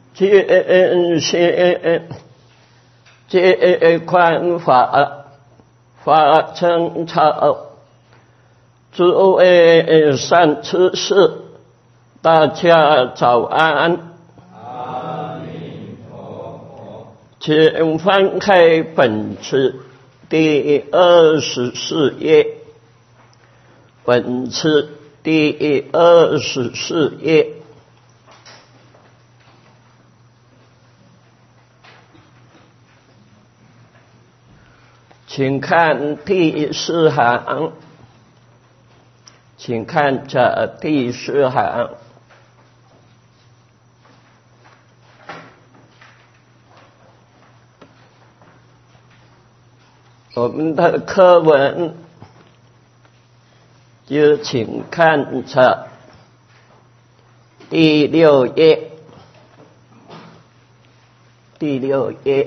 见性借观法，法成超。诸位善知识，大家早安。 阿弥陀佛。 请翻开本次第24页，本次第24页。请看第4行，请看这第4行。我们的课文就请看这第6页，第6页。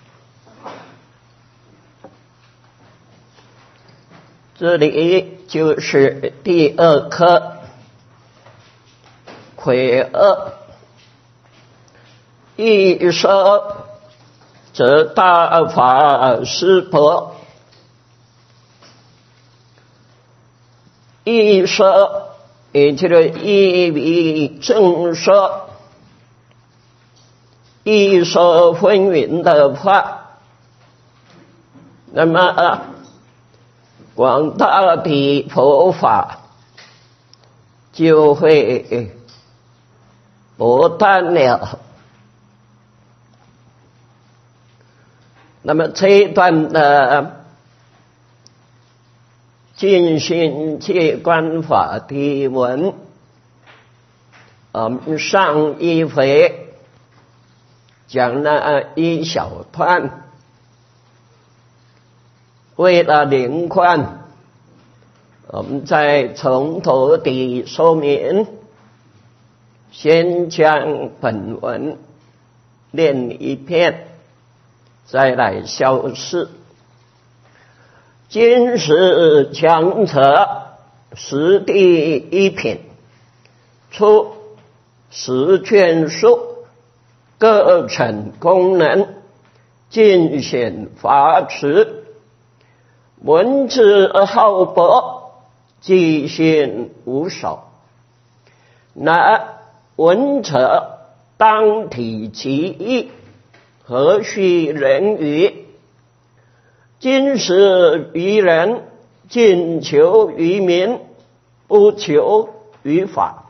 这里就是第2课，癸厄，一说则大法师伯，一说也就是一为正说，一说纷纭的话，那么广大的佛法就会不断了。那么这一段的进行借观法的文，上一回讲了一小段，为了连贯，我们再从头的说明，先将本文念一遍，再来消释。今时讲者实第一品，出十卷书，各成功能，尽显法持。文字浩博，记性无少。那闻者当体其意，何须人语？今时愚人，尽求于民，不求于法。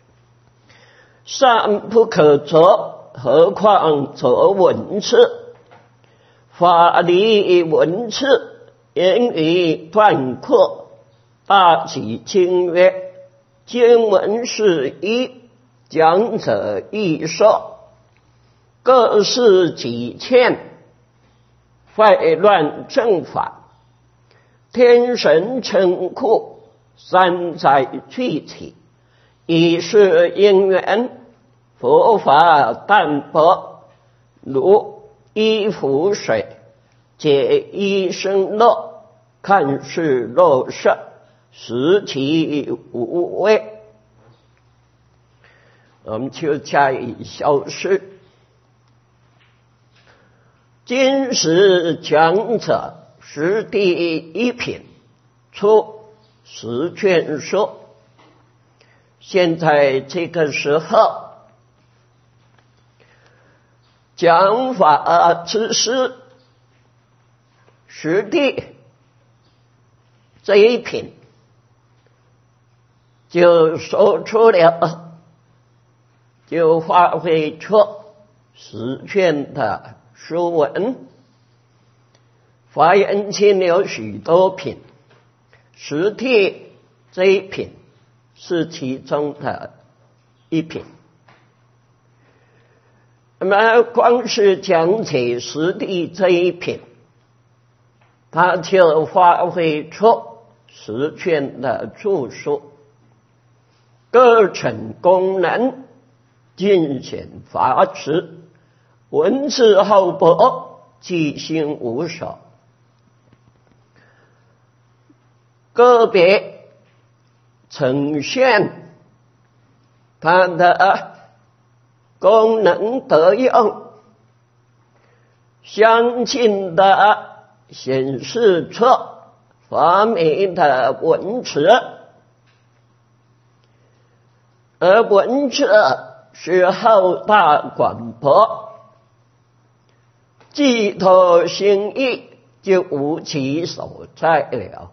善不可着，何况着文字？法离文字，言语断阔，大体经曰：经文是一，讲者一说，各是己欠，坏乱正法，天神称库，三载具体，以是因缘，佛法淡薄，如一浮水，解一生乐，看是乐色，实其无味。我们就加以消失。今时讲者实第一品，出十卷书。现在这个时候，讲法之师实地这一品就说出了，就发挥出十卷的书文，华严经有许多品，实地这一品是其中的一品。那么光是讲解实地这一品，他就发挥出十卷的著述，各成功能，尽显法持，文字浩博，记性无少。个别呈现他的功能得用，相近的显示出华美的文字，而文字是浩大广博，寄托心意就无其所在了。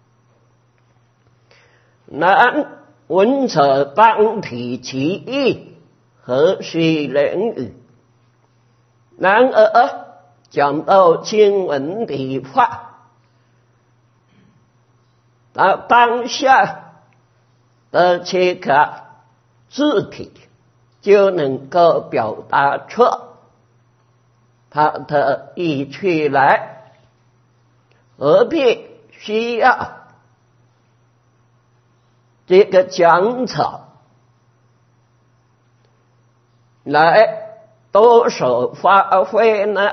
然闻者当体其意，何须人语？然而讲到经文的话，当下的这个字体就能够表达出它的意趣来，何必需要这个讲者来多手发挥呢？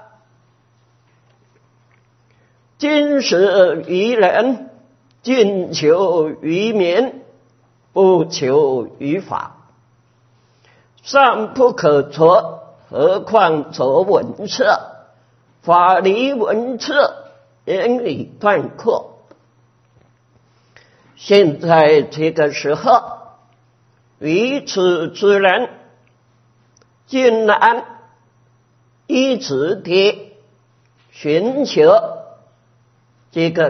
今时愚人，尽求于民，不求于法，尚不可着，何况着文字？法离文字，言语断阔。现在这个时候，愚痴之人竟然一直地寻求这个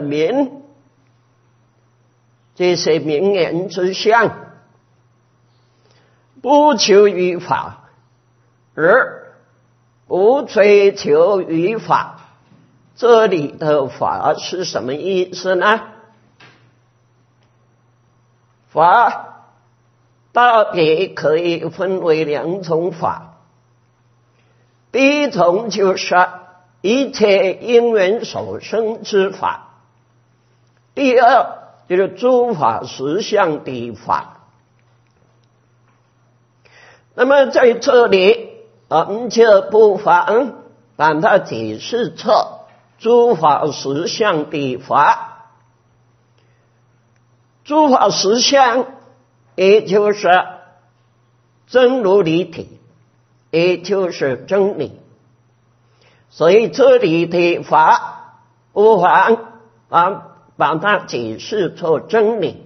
这些名言之相，不求于法，而不追求于法。这里的法是什么意思呢？法大体可以分为两种法，第一种就是一切因缘所生之法，第二就是诸法实相的法。那么在这里我们就不妨把它解释成诸法实相的法。诸法实相也就是真如理体，也就是真理。所以这里的法不妨把它解释成真理。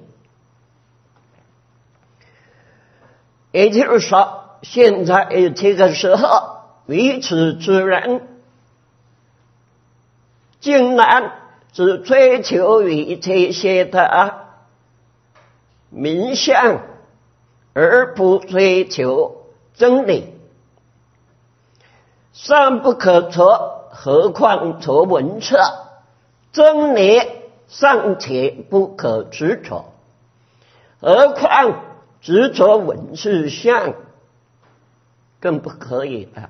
也就是说，现在这个时候，愚痴之人竟然只追求于这些的名相，而不追求真理，尚不可着，何况着文字？真理尚且不可执着，何况执着文字相，更不可以了。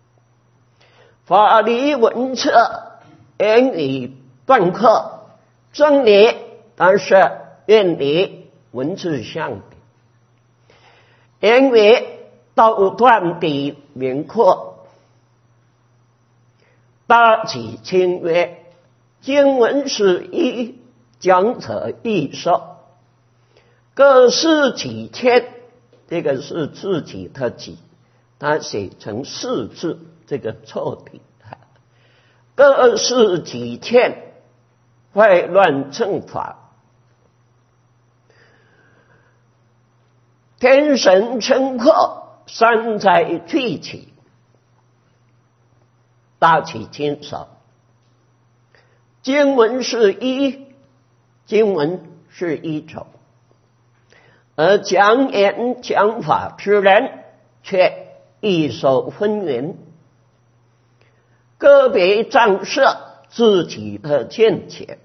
法离文字，言语断阔，真理但是远离文字相的，言语道断的明阔，大体清约，经文是一，讲者一说，各是己见，这个是自己的己，他写成是字，这个错的。各是己见，坏乱正法，天神称阔，山在聚起，大起清扫。经文是一，经文是一种，而讲言讲法之人却异说纷纭，个别仗设自己的见解，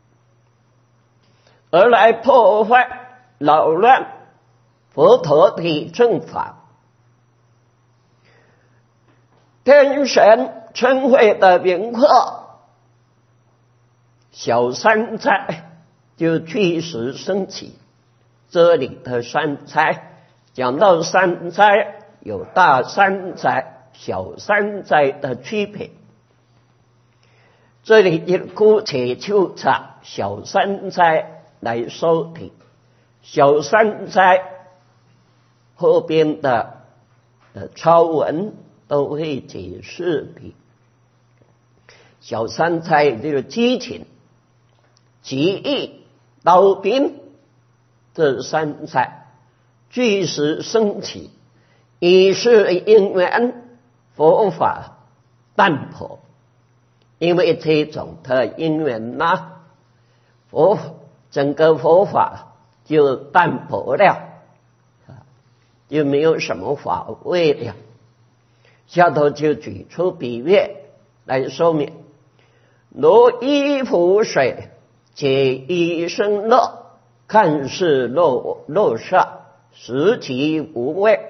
而来破坏扰乱佛陀的正法。天神称慧的名课，小三灾就据实升起。这里的三灾，讲到三灾有大三灾、小三灾的区别。这里就姑且就查小三灾来说的。小三灾后边的抄文都会解释的。小三才这个激情、机义、刀兵这三才俱是升起，以是因缘佛法淡薄。因为这种的因缘呢，整个佛法就淡薄了，就没有什么法味了。下头就举出比喻来说明：如衣服水，皆一生乐，看似乐色，实其无味。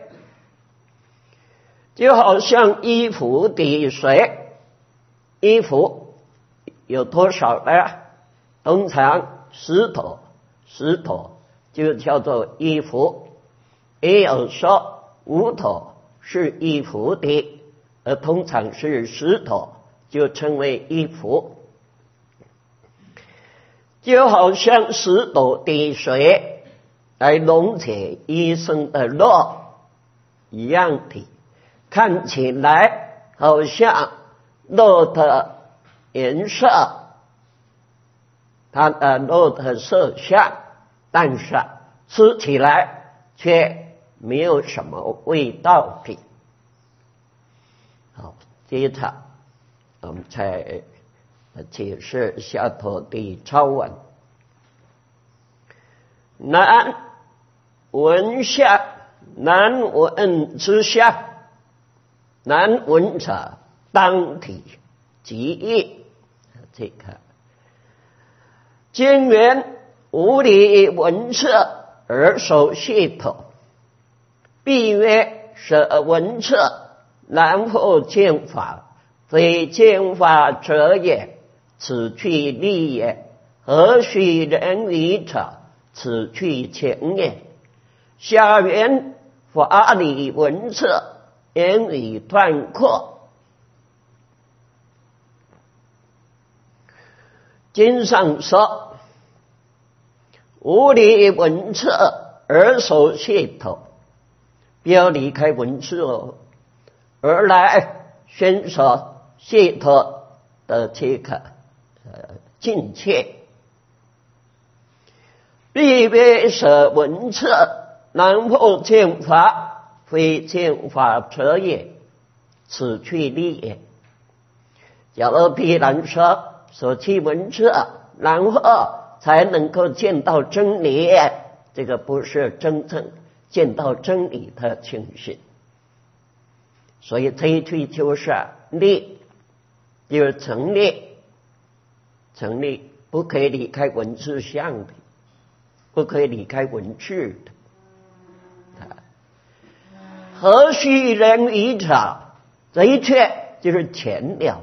就好像衣服的水，衣服有多少呢？通常石头就叫做衣服，也有说无头是衣服的，而通常是石头就称为衣服。就好像石头的水来溶解一生的乐一样的，看起来好像乐的颜色，它的乐的色相，但是吃起来却没有什么味道的。好，接着我们再解释下头的抄文。难闻下，难闻之下，难闻者当体即义。这个经元无理闻彻而守系统，必曰舍闻彻，然后见法，非见法者也，此去利也。何须人理者？此去情也。下元法理闻彻，言语断阔。经上说，无理闻彻而守系统，不要离开文字哦，而来宣说系统的这个境界。必曰舍闻彻，然后见法，非见法者也，此去利也。假如必然说去闻彻，然后才能够见到真理，这个不是真正见到真理的情形。所以这一句就是利，就是成立，不可以离开文字相的，不可以离开文字的。何须人语者？这一切就是前了，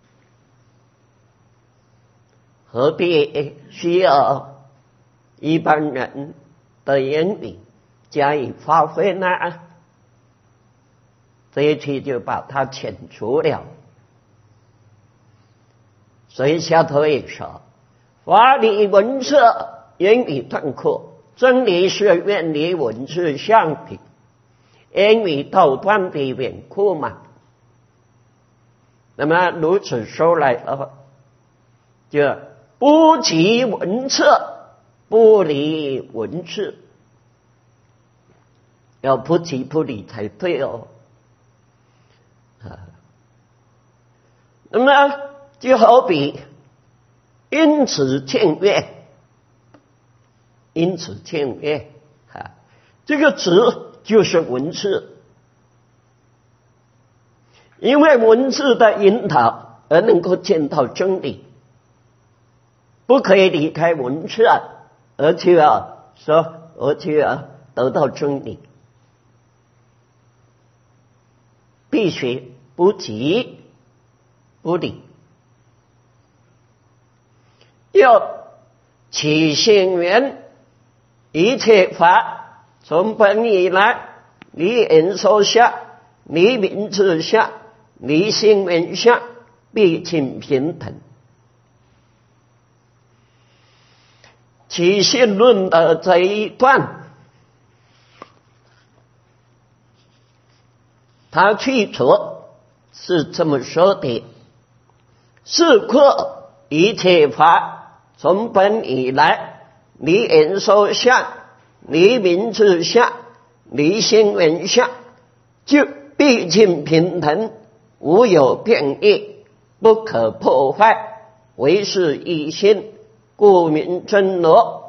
何必需要一般人的言语加以发挥呢？这一句就把它遣除了。所以下头也说，法理闻彻，言语断阔。真理是远离文字相的，言语道断的远阔嘛。那么如此说来的话，就不及文彻，不离文字，要不及不离才对哦。那么就好比因此见月，这个词就是文字，因为文字的引导而能够见到真理，不可以离开文字，而且得到真理，必须不及不离。又起心缘，一切法从本以来，离言说相，离名字相，离心缘相，必尽平等。起心论的这一段他去除是这么说的：是故一切法从本以来，离言说相，离名之相，离心闻相，就毕竟平等，无有变异，不可破坏，唯是一心，故名真如。